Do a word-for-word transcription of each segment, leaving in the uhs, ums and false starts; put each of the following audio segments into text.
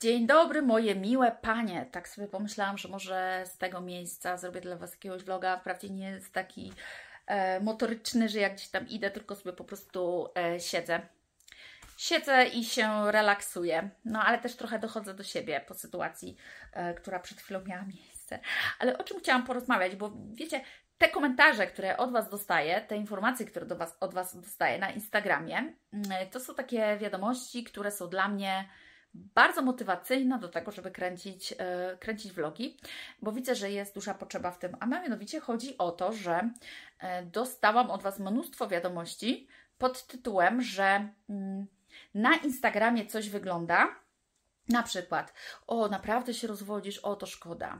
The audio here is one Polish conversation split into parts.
Dzień dobry, moje miłe panie. Tak sobie pomyślałam, że może z tego miejsca zrobię dla Was jakiegoś vloga. Wprawdzie nie jest taki e, motoryczny, że jak gdzieś tam idę, tylko sobie po prostu e, siedzę. Siedzę i się relaksuję. No ale też trochę dochodzę do siebie po sytuacji, e, która przed chwilą miała miejsce. Ale o czym chciałam porozmawiać? Bo wiecie, te komentarze, które od Was dostaję, te informacje, które do was, od Was dostaję na Instagramie, to są takie wiadomości, które są dla mnie bardzo motywacyjna do tego, żeby kręcić, yy, kręcić vlogi, bo widzę, że jest duża potrzeba w tym. A mianowicie chodzi o to, że yy, dostałam od Was mnóstwo wiadomości pod tytułem, że yy, na Instagramie coś wygląda, na przykład, o, naprawdę się rozwodzisz, o, to szkoda.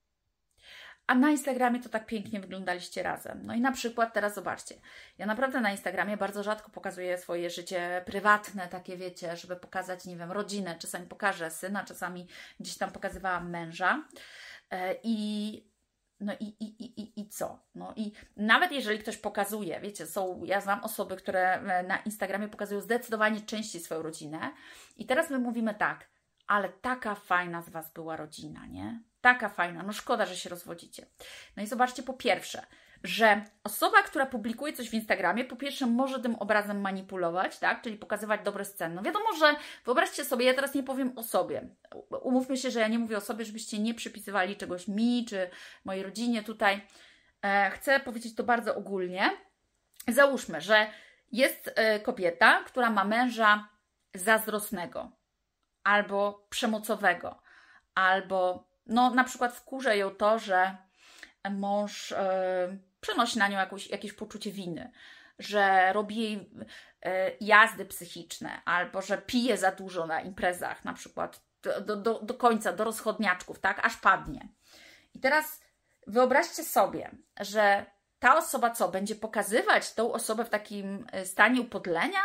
A na Instagramie to tak pięknie wyglądaliście razem. No i na przykład teraz zobaczcie, ja naprawdę na Instagramie bardzo rzadko pokazuję swoje życie prywatne, takie wiecie, żeby pokazać, nie wiem, rodzinę. Czasami pokażę syna, czasami gdzieś tam pokazywałam męża. I no i, i, i, i co? No i nawet jeżeli ktoś pokazuje, wiecie, są, ja znam osoby, które na Instagramie pokazują zdecydowanie częściej swoją rodzinę. I teraz my mówimy tak, ale taka fajna z Was była rodzina, nie? Taka fajna, no szkoda, że się rozwodzicie. No i zobaczcie, po pierwsze, że osoba, która publikuje coś w Instagramie, po pierwsze może tym obrazem manipulować, tak? Czyli pokazywać dobre sceny. No wiadomo, że wyobraźcie sobie, ja teraz nie powiem o sobie. Umówmy się, że ja nie mówię o sobie, żebyście nie przypisywali czegoś mi, czy mojej rodzinie tutaj. E, chcę powiedzieć to bardzo ogólnie. Załóżmy, że jest e, kobieta, która ma męża zazdrosnego, albo przemocowego, albo no na przykład wkurza ją to, że mąż e, przenosi na nią jakąś, jakieś poczucie winy, że robi jej e, jazdy psychiczne, albo że pije za dużo na imprezach, na przykład do, do, do końca, do rozchodniaczków, tak, aż padnie. I teraz wyobraźcie sobie, że ta osoba co, będzie pokazywać tą osobę w takim stanie upodlenia?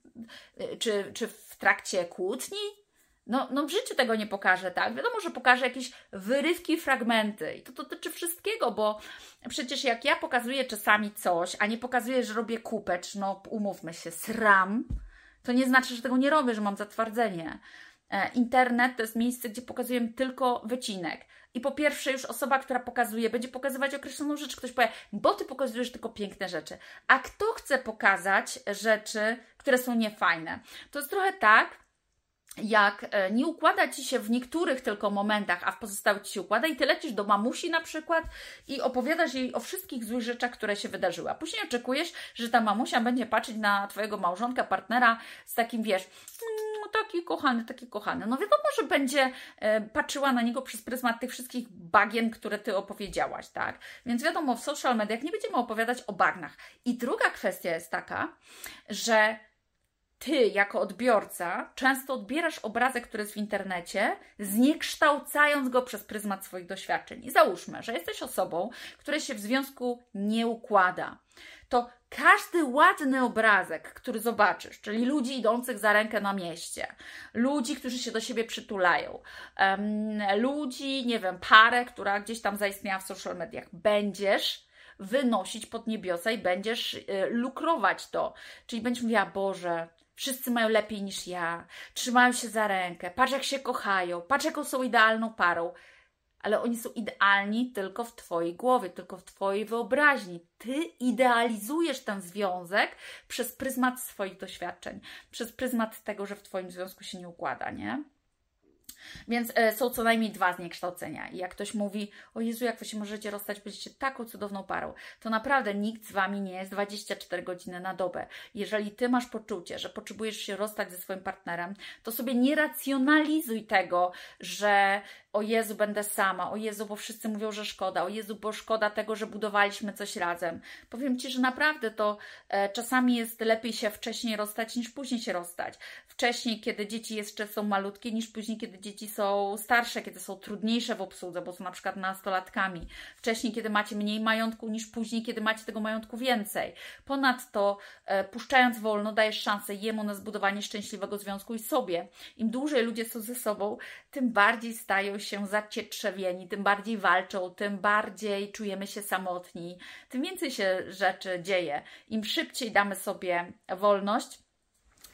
Czy, czy w trakcie kłótni? No, no w życiu tego nie pokaże, tak? Wiadomo, że pokaże jakieś wyrywki, fragmenty. I to dotyczy wszystkiego, bo przecież jak ja pokazuję czasami coś, a nie pokazuję, że robię kupecz, no umówmy się, sram, to nie znaczy, że tego nie robię, że mam zatwardzenie. E, internet to jest miejsce, gdzie pokazuję tylko wycinek. I po pierwsze już osoba, która pokazuje, będzie pokazywać określoną rzecz. Ktoś powie, bo Ty pokazujesz tylko piękne rzeczy. A kto chce pokazać rzeczy, które są niefajne? To jest trochę tak, jak nie układa Ci się w niektórych tylko momentach, a w pozostałych Ci się układa i Ty lecisz do mamusi na przykład i opowiadasz jej o wszystkich złych rzeczach, które się wydarzyły. A później oczekujesz, że ta mamusia będzie patrzeć na Twojego małżonka, partnera z takim, wiesz, no taki kochany, taki kochany. No wiadomo, że będzie e, patrzyła na niego przez pryzmat tych wszystkich bagien, które Ty opowiedziałaś, tak? Więc wiadomo, w social mediach nie będziemy opowiadać o bagnach. I druga kwestia jest taka, że Ty, jako odbiorca, często odbierasz obrazek, który jest w internecie, zniekształcając go przez pryzmat swoich doświadczeń. I załóżmy, że jesteś osobą, której się w związku nie układa. To każdy ładny obrazek, który zobaczysz, czyli ludzi idących za rękę na mieście, ludzi, którzy się do siebie przytulają, um, ludzi, nie wiem, parę, która gdzieś tam zaistniała w social mediach, będziesz wynosić pod niebiosa i będziesz y, lukrować to. Czyli będziesz mówiła, Boże, wszyscy mają lepiej niż ja, trzymają się za rękę, patrz jak się kochają, patrz jaką są idealną parą. Ale oni są idealni tylko w Twojej głowie, tylko w Twojej wyobraźni. Ty idealizujesz ten związek przez pryzmat swoich doświadczeń, przez pryzmat tego, że w Twoim związku się nie układa, nie? Więc e, są co najmniej dwa zniekształcenia. I jak ktoś mówi, o Jezu, jak Wy się możecie rozstać, będziecie taką cudowną parą, to naprawdę nikt z Wami nie jest dwadzieścia cztery godziny na dobę. Jeżeli Ty masz poczucie, że potrzebujesz się rozstać ze swoim partnerem, to sobie nie racjonalizuj tego, że o Jezu, będę sama, o Jezu, bo wszyscy mówią, że szkoda, o Jezu, bo szkoda tego, że budowaliśmy coś razem. Powiem Ci, że naprawdę to e, czasami jest lepiej się wcześniej rozstać, niż później się rozstać. Wcześniej, kiedy dzieci jeszcze są malutkie, niż później, kiedy dzieci są starsze, kiedy są trudniejsze w obsłudze, bo są na przykład nastolatkami. Wcześniej, kiedy macie mniej majątku, niż później, kiedy macie tego majątku więcej. Ponadto, e, puszczając wolno, dajesz szansę jemu na zbudowanie szczęśliwego związku i sobie. Im dłużej ludzie są ze sobą, tym bardziej stają się zacietrzewieni, tym bardziej walczą, tym bardziej czujemy się samotni, tym więcej się rzeczy dzieje. Im szybciej damy sobie wolność,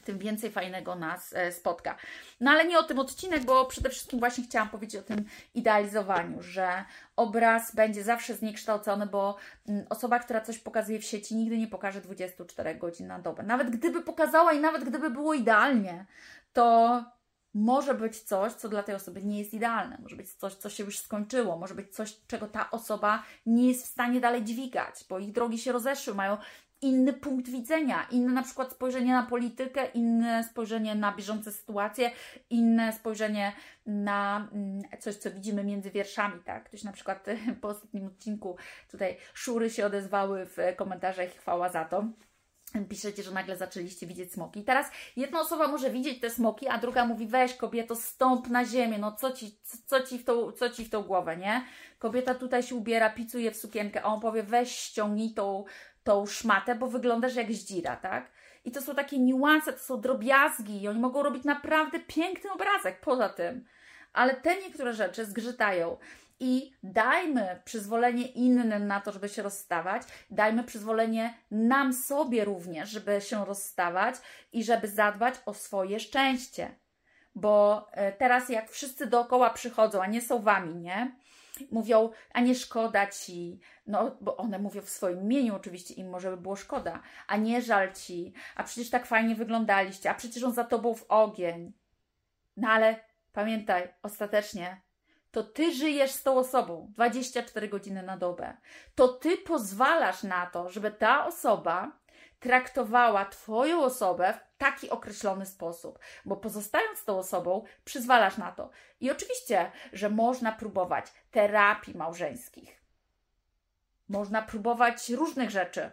tym więcej fajnego nas spotka. No ale nie o tym odcinek, bo przede wszystkim właśnie chciałam powiedzieć o tym idealizowaniu, że obraz będzie zawsze zniekształcony, bo osoba, która coś pokazuje w sieci, nigdy nie pokaże dwudziestu czterech godzin na dobę. Nawet gdyby pokazała i nawet gdyby było idealnie, to może być coś, co dla tej osoby nie jest idealne. Może być coś, co się już skończyło. Może być coś, czego ta osoba nie jest w stanie dalej dźwigać, bo ich drogi się rozeszły, mają inny punkt widzenia, inne na przykład spojrzenie na politykę, inne spojrzenie na bieżące sytuacje, inne spojrzenie na coś, co widzimy między wierszami, tak? Ktoś na przykład po ostatnim odcinku tutaj szury się odezwały w komentarzach, chwała za to. Piszecie, że nagle zaczęliście widzieć smoki. I teraz jedna osoba może widzieć te smoki, a druga mówi, weź kobieto, stąp na ziemię, no co ci, co, co, ci w tą, co ci w tą głowę, nie? Kobieta tutaj się ubiera, picuje w sukienkę, a on powie, weź ściągnij tą, tą szmatę, bo wyglądasz jak zdzira, tak? I to są takie niuanse, to są drobiazgi i oni mogą robić naprawdę piękny obrazek poza tym. Ale te niektóre rzeczy zgrzytają. I dajmy przyzwolenie innym na to, żeby się rozstawać, dajmy przyzwolenie nam sobie również, żeby się rozstawać i żeby zadbać o swoje szczęście. Bo teraz jak wszyscy dookoła przychodzą, a nie są wami, nie? Mówią, a nie szkoda ci, no bo one mówią w swoim imieniu, oczywiście im może by było szkoda, a nie żal ci, a przecież tak fajnie wyglądaliście, a przecież on za tobą w ogień. No ale pamiętaj, ostatecznie to Ty żyjesz z tą osobą dwadzieścia cztery godziny na dobę. To Ty pozwalasz na to, żeby ta osoba traktowała Twoją osobę w taki określony sposób. Bo pozostając z tą osobą, przyzwalasz na to. I oczywiście, że można próbować terapii małżeńskich. Można próbować różnych rzeczy.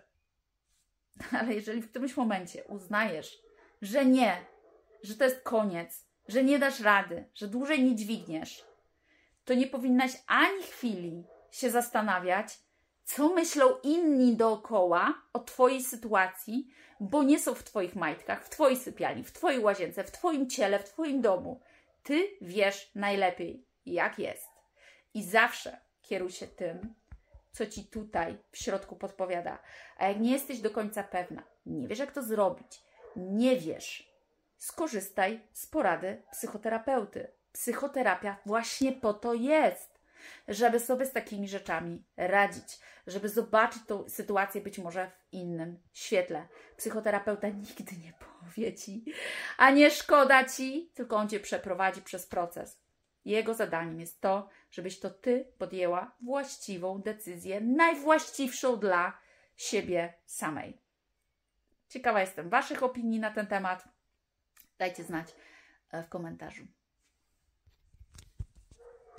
Ale jeżeli w którymś momencie uznajesz, że nie, że to jest koniec, że nie dasz rady, że dłużej nie dźwigniesz, to nie powinnaś ani chwili się zastanawiać, co myślą inni dookoła o Twojej sytuacji, bo nie są w Twoich majtkach, w Twojej sypialni, w Twojej łazience, w Twoim ciele, w Twoim domu. Ty wiesz najlepiej, jak jest. I zawsze kieruj się tym, co Ci tutaj w środku podpowiada. A jak nie jesteś do końca pewna, nie wiesz, jak to zrobić, nie wiesz, skorzystaj z porady psychoterapeuty. Psychoterapia właśnie po to jest, żeby sobie z takimi rzeczami radzić, żeby zobaczyć tą sytuację być może w innym świetle. Psychoterapeuta nigdy nie powie Ci, a nie szkoda Ci, tylko on Cię przeprowadzi przez proces. Jego zadaniem jest to, żebyś to Ty podjęła właściwą decyzję, najwłaściwszą dla siebie samej. Ciekawa jestem Waszych opinii na ten temat. Dajcie znać w komentarzu.